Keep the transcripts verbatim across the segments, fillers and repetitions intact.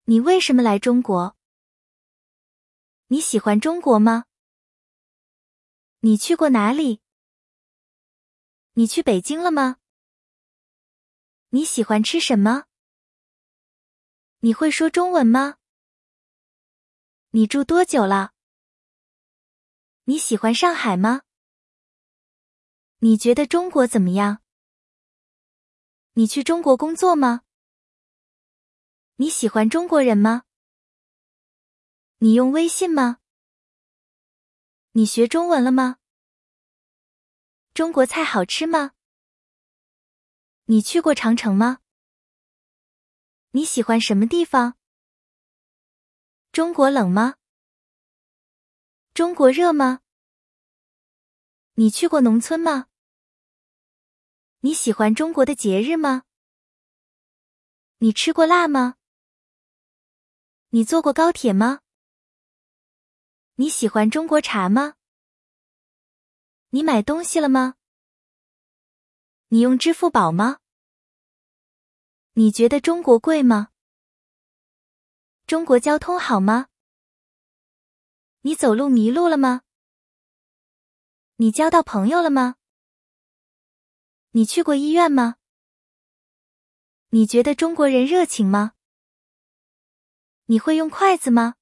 你为什么来中国？你喜欢中国吗？你去过哪里？你去北京了吗？你喜欢吃什么？你会说中文吗？你住多久了？你喜欢上海吗？你觉得中国怎么样？你去中国工作吗？你喜欢中国人吗？你用微信吗？你学中文了吗？中国菜好吃吗？你去过长城吗？你喜欢什么地方？中国冷吗？中国热吗？你去过农村吗？你喜欢中国的节日吗？你吃过辣吗？你坐过高铁吗？你喜欢中国茶吗？你买东西了吗？你用支付宝吗？你觉得中国贵吗？中国交通好吗？你走路迷路了吗？你交到朋友了吗？你去过医院吗？你觉得中国人热情吗？你会用筷子吗？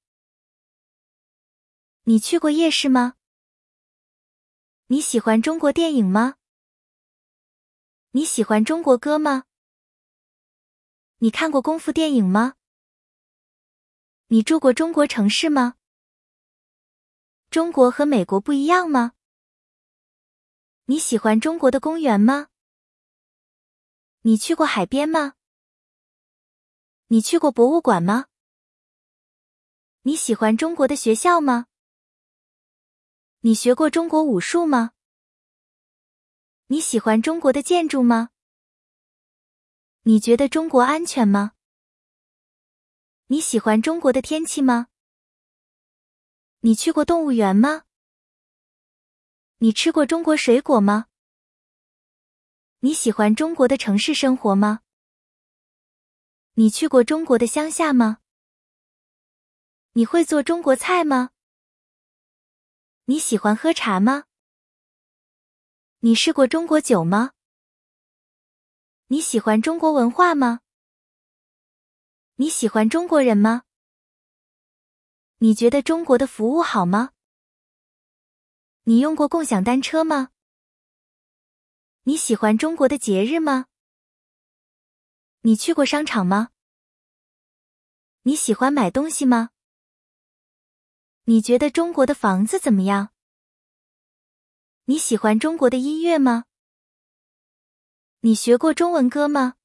你去过夜市吗？你喜欢中国电影吗？你喜欢中国歌吗？你看过功夫电影吗？你住过中国城市吗？中国和美国不一样吗？你喜欢中国的公园吗？你去过海边吗？你去过博物馆吗？你喜欢中国的学校吗？你学过中国武术吗？你喜欢中国的建筑吗？你觉得中国安全吗？你喜欢中国的天气吗？你去过动物园吗？你吃过中国水果吗？你喜欢中国的城市生活吗？你去过中国的乡下吗？你会做中国菜吗？你喜欢喝茶吗？你试过中国酒吗？你喜欢中国文化吗？你喜欢中国人吗？你觉得中国的服务好吗？你用过共享单车吗？你喜欢中国的节日吗？你去过商场吗？你喜欢买东西吗？你觉得中国的房子怎么样？你喜欢中国的音乐吗？你学过中文歌吗？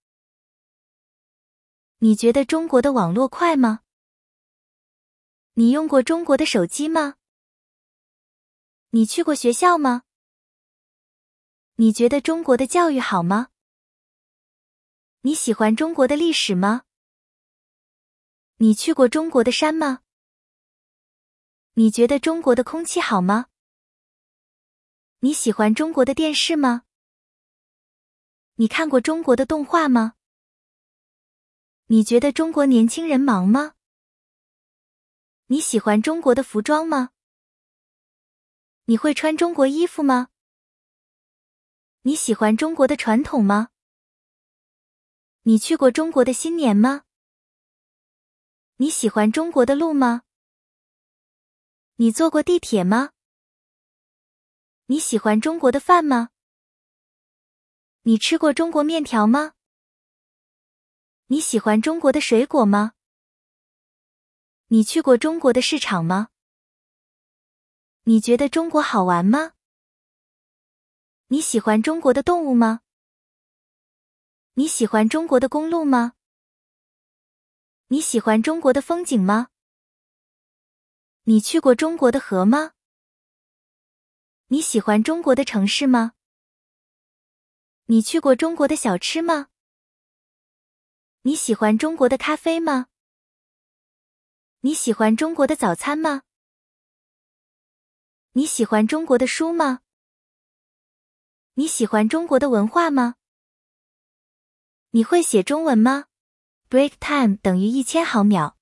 你觉得中国的网络快吗？你用过中国的手机吗？你去过学校吗？你觉得中国的教育好吗？你喜欢中国的历史吗？你去过中国的山吗？你觉得中国的空气好吗？你喜欢中国的电视吗？你看过中国的动画吗？你觉得中国年轻人忙吗？你喜欢中国的服装吗？你会穿中国衣服吗？你喜欢中国的传统吗？你去过中国的新年吗？你喜欢中国的路吗？你坐过地铁吗？你喜欢中国的饭吗？你吃过中国面条吗？你喜欢中国的水果吗？你去过中国的市场吗？你觉得中国好玩吗？你喜欢中国的动物吗？你喜欢中国的公路吗？你喜欢中国的风景吗？你去过中国的河吗？你喜欢中国的城市吗？你去过中国的小吃吗？你喜欢中国的咖啡吗？你喜欢中国的早餐吗？你喜欢中国的书吗？你喜欢中国的文化吗？你会写中文吗？Break time 等于一千毫秒。